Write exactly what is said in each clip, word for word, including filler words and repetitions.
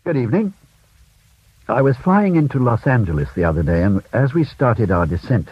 Good evening. I was flying into Los Angeles the other day, and as we started our descent,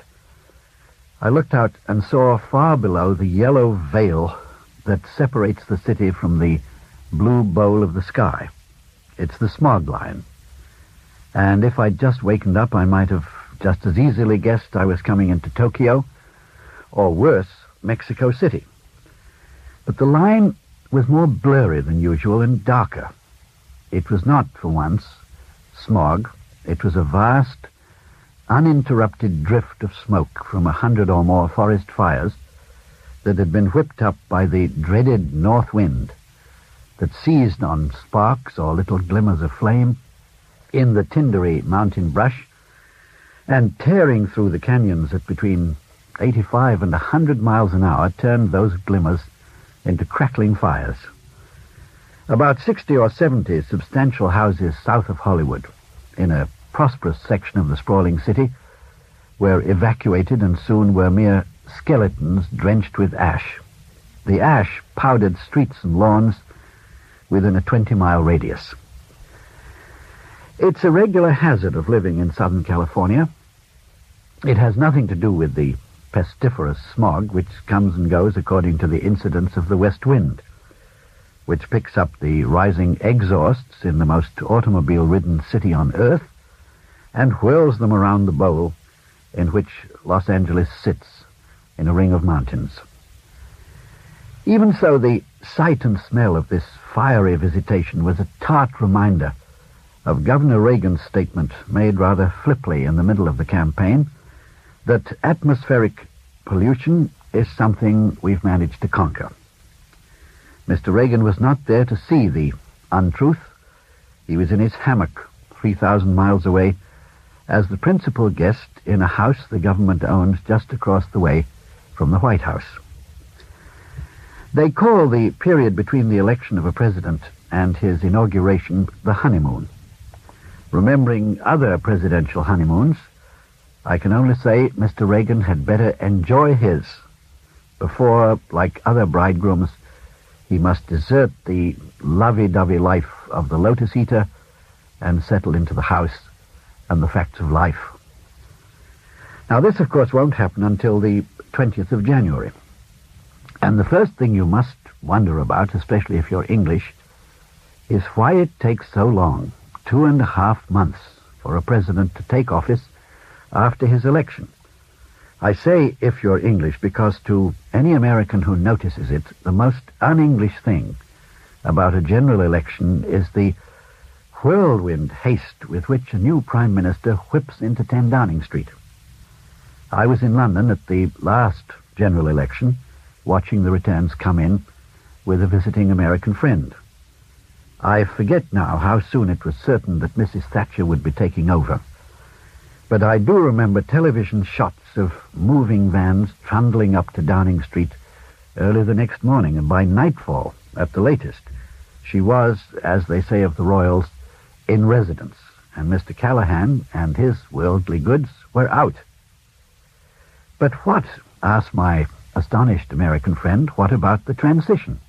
I looked out and saw far below the yellow veil that separates the city from the blue bowl of the sky. It's the smog line. And if I'd just wakened up, I might have just as easily guessed I was coming into Tokyo, or worse, Mexico City. But the line was more blurry than usual and darker. It was not, for once, smog. It was a vast, uninterrupted drift of smoke from a hundred or more forest fires that had been whipped up by the dreaded north wind that seized on sparks or little glimmers of flame in the tindery mountain brush and, tearing through the canyons at between eighty-five and a hundred miles an hour, turned those glimmers into crackling fires. About sixty or seventy substantial houses south of Hollywood, in a prosperous section of the sprawling city, were evacuated and soon were mere skeletons drenched with ash. The ash powdered streets and lawns within a twenty-mile radius. It's a regular hazard of living in Southern California. It has nothing to do with the pestiferous smog, which comes and goes according to the incidence of the west wind, which picks up the rising exhausts in the most automobile-ridden city on Earth and whirls them around the bowl in which Los Angeles sits in a ring of mountains. Even so, the sight and smell of this fiery visitation was a tart reminder of Governor Reagan's statement, made rather flippantly in the middle of the campaign, that atmospheric pollution is something we've managed to conquer. Mister Reagan was not there to see the untruth. He was in his hammock three thousand miles away as the principal guest in a house the government owns just across the way from the White House. They call the period between the election of a president and his inauguration the honeymoon. Remembering other presidential honeymoons, I can only say Mister Reagan had better enjoy his before, like other bridegrooms, he must desert the lovey-dovey life of the lotus eater and settle into the house and the facts of life. Now, this, of course, won't happen until the twentieth of January. And the first thing you must wonder about, especially if you're English, is why it takes so long, two and a half months, for a president to take office after his election. I say if you're English because to any American who notices it, the most un-English thing about a general election is the whirlwind haste with which a new prime minister whips into ten Downing Street. I was in London at the last general election, watching the returns come in with a visiting American friend. I forget now how soon it was certain that Missus Thatcher would be taking over, but I do remember television shots of moving vans trundling up to Downing Street early the next morning, and by nightfall, at the latest, she was, as they say of the royals, in residence, and Mister Callahan and his worldly goods were out. But what, asked my astonished American friend, what about the transition?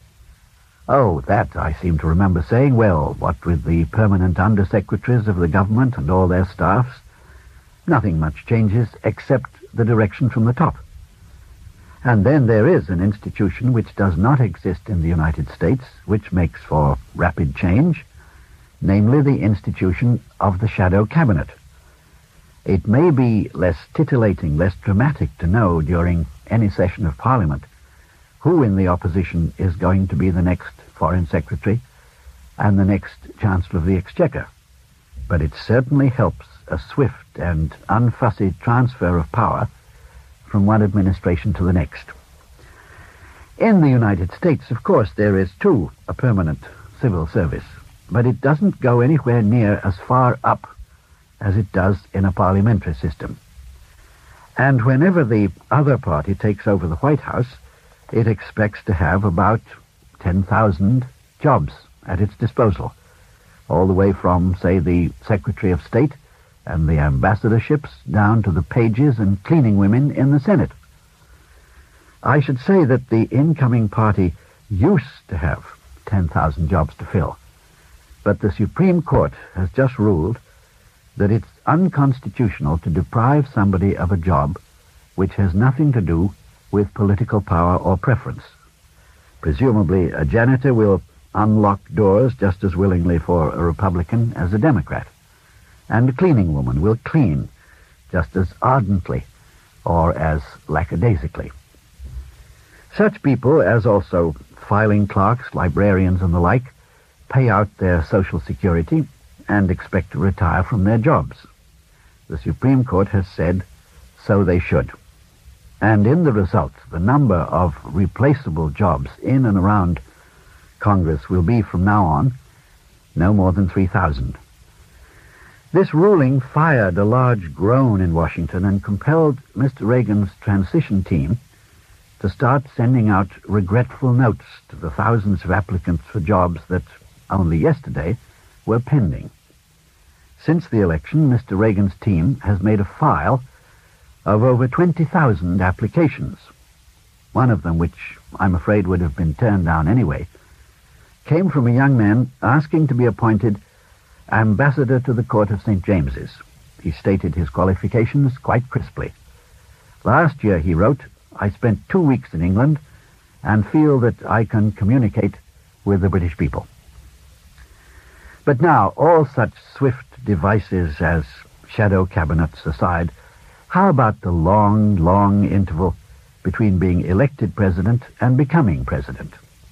Oh, that, I seem to remember saying, well, what with the permanent undersecretaries of the government and all their staffs, nothing much changes except the direction from the top. And then there is an institution which does not exist in the United States, which makes for rapid change, namely the institution of the shadow cabinet. It may be less titillating, less dramatic to know during any session of Parliament who in the opposition is going to be the next Foreign Secretary and the next Chancellor of the Exchequer, but it certainly helps a swift and unfussy transfer of power from one administration to the next. In the United States, of course, there is, too, a permanent civil service, but it doesn't go anywhere near as far up as it does in a parliamentary system. And whenever the other party takes over the White House, it expects to have about ten thousand jobs at its disposal, all the way from, say, the Secretary of State and the ambassadorships down to the pages and cleaning women in the Senate. I should say that the incoming party used to have ten thousand jobs to fill, But the Supreme Court has just ruled that it's unconstitutional to deprive somebody of a job which has nothing to do with political power or preference. Presumably, a janitor will unlock doors just as willingly for a Republican as a Democrat, and a cleaning woman will clean just as ardently or as lackadaisically. Such people, as also filing clerks, librarians, and the like, pay out their Social Security and expect to retire from their jobs. The Supreme Court has said so they should. And in the result, the number of replaceable jobs in and around Congress will be from now on no more than three thousand. This ruling fired a large groan in Washington and compelled Mister Reagan's transition team to start sending out regretful notes to the thousands of applicants for jobs that only yesterday were pending. Since the election, Mister Reagan's team has made a file of over twenty thousand applications. One of them, which I'm afraid would have been turned down anyway, came from a young man asking to be appointed ambassador to the court of Saint James's. He stated his qualifications quite crisply. Last year, he wrote, I spent two weeks in England and feel that I can communicate with the British people. But now, all such swift devices as shadow cabinets aside, how about the long, long interval between being elected president and becoming president?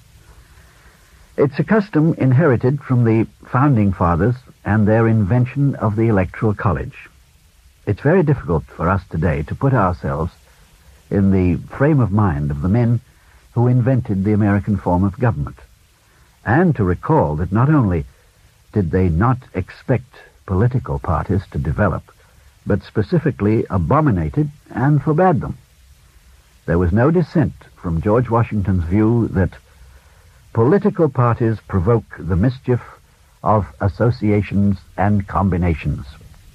It's a custom inherited from the Founding Fathers and their invention of the Electoral College. It's very difficult for us today to put ourselves in the frame of mind of the men who invented the American form of government, and to recall that not only did they not expect political parties to develop, but specifically abominated and forbade them. There was no dissent from George Washington's view that political parties provoke the mischief of associations and combinations.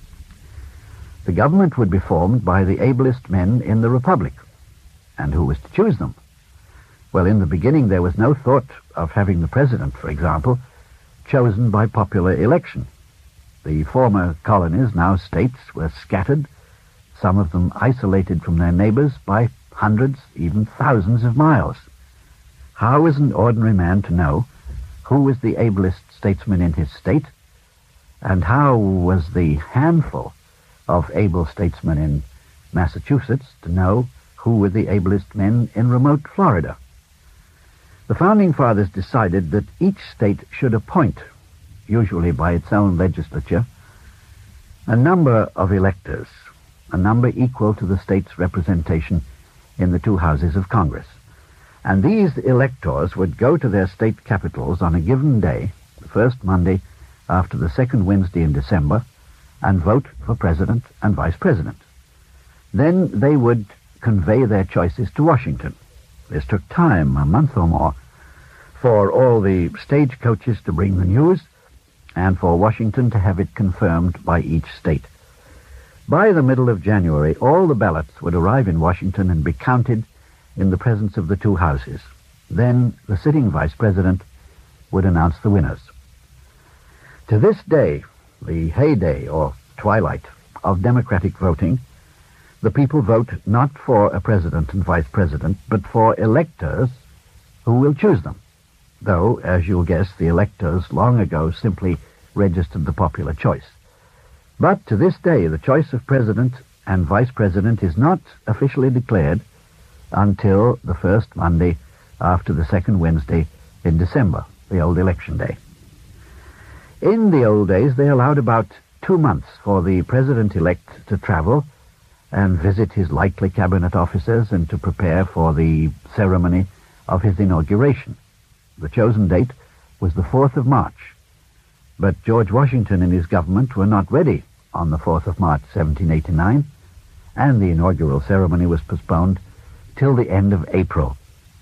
The government would be formed by the ablest men in the Republic. And who was to choose them? Well, in the beginning there was no thought of having the president, for example, chosen by popular election. The former colonies, now states, were scattered, some of them isolated from their neighbors by hundreds, even thousands of miles. How was an ordinary man to know who was the ablest statesman in his state, and how was the handful of able statesmen in Massachusetts to know who were the ablest men in remote Florida? The Founding Fathers decided that each state should appoint, usually by its own legislature, a number of electors, a number equal to the state's representation in the two houses of Congress. And these electors would go to their state capitals on a given day, the first Monday after the second Wednesday in December, and vote for president and vice president. Then they would convey their choices to Washington. This took time, a month or more, for all the stagecoaches to bring the news and for Washington to have it confirmed by each state. By the middle of January, all the ballots would arrive in Washington and be counted in the presence of the two houses. Then the sitting vice president would announce the winners. To this day, the heyday or twilight of democratic voting, the people vote not for a president and vice president, but for electors who will choose them, though, as you'll guess, the electors long ago simply registered the popular choice. But to this day, the choice of president and vice president is not officially declared until the first Monday after the second Wednesday in December, the old election day. In the old days, they allowed about two months for the president-elect to travel and visit his likely cabinet officers and to prepare for the ceremony of his inauguration. The chosen date was the fourth of March, but George Washington and his government were not ready on the fourth of March, seventeen eighty-nine, and the inaugural ceremony was postponed till the end of April.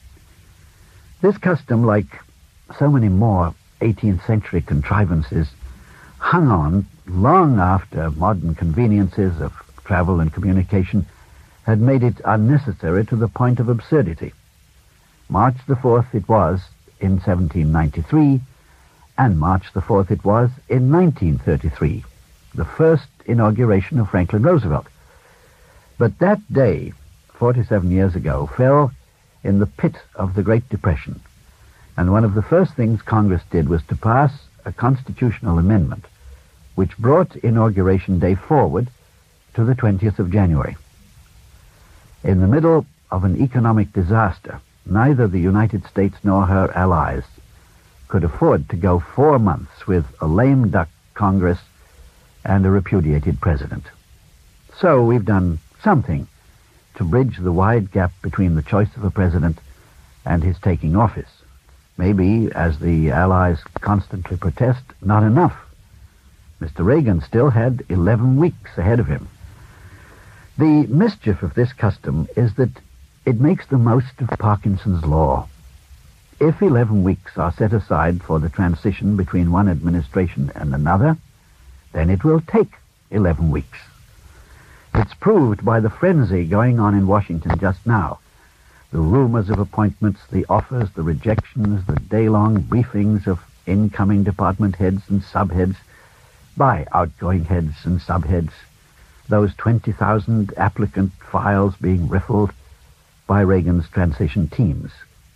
This custom, like so many more eighteenth century contrivances, hung on long after modern conveniences of travel and communication had made it unnecessary to the point of absurdity. March the fourth it was in seventeen ninety-three, And March the fourth it was in nineteen thirty-three, the first inauguration of Franklin Roosevelt. But that day, forty-seven years ago, fell in the pit of the Great Depression. And one of the first things Congress did was to pass a constitutional amendment which brought Inauguration Day forward to the twentieth of January. In the middle of an economic disaster, neither the United States nor her allies could afford to go four months with a lame duck Congress and a repudiated president. So we've done something to bridge the wide gap between the choice of a president and his taking office. Maybe, as the Allies constantly protest, not enough. Mister Reagan still had eleven weeks ahead of him. The mischief of this custom is that it makes the most of Parkinson's law. If eleven weeks are set aside for the transition between one administration and another, then it will take eleven weeks. It's proved by the frenzy going on in Washington just now. The rumors of appointments, the offers, the rejections, the day-long briefings of incoming department heads and subheads by outgoing heads and subheads, those twenty thousand applicant files being riffled by Reagan's transition teams.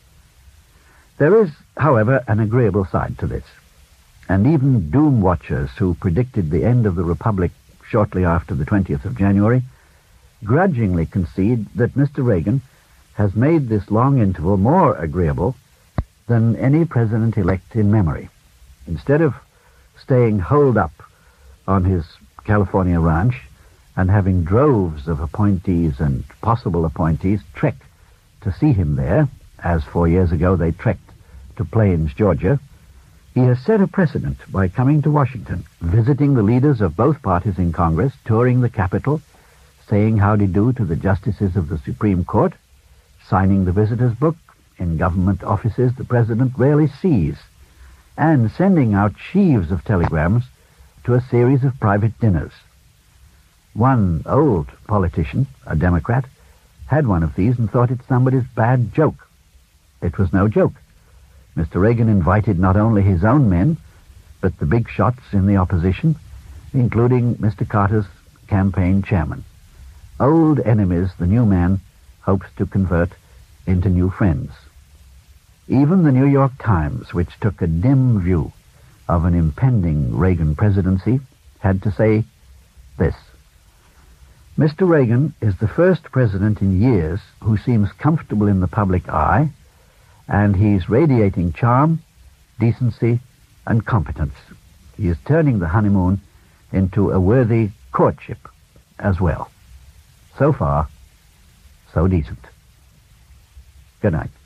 There is, however, an agreeable side to this, and even doom watchers who predicted the end of the Republic shortly after the twentieth of January grudgingly concede that Mister Reagan has made this long interval more agreeable than any president-elect in memory. Instead of staying holed up on his California ranch and having droves of appointees and possible appointees trek to see him there, as four years ago they trekked to Plains, Georgia, he has set a precedent by coming to Washington, visiting the leaders of both parties in Congress, touring the Capitol, saying howdy-do to the justices of the Supreme Court, signing the visitor's book in government offices the president rarely sees, and sending out sheaves of telegrams to a series of private dinners. One old politician, a Democrat, had one of these and thought it somebody's bad joke. It was no joke. Mister Reagan invited not only his own men, but the big shots in the opposition, including Mister Carter's campaign chairman. Old enemies the new man hopes to convert into new friends. Even the New York Times, which took a dim view of an impending Reagan presidency, had to say this: Mister Reagan is the first president in years who seems comfortable in the public eye, and he's radiating charm, decency, and competence. He is turning the honeymoon into a worthy courtship as well. So far, so decent. Good night.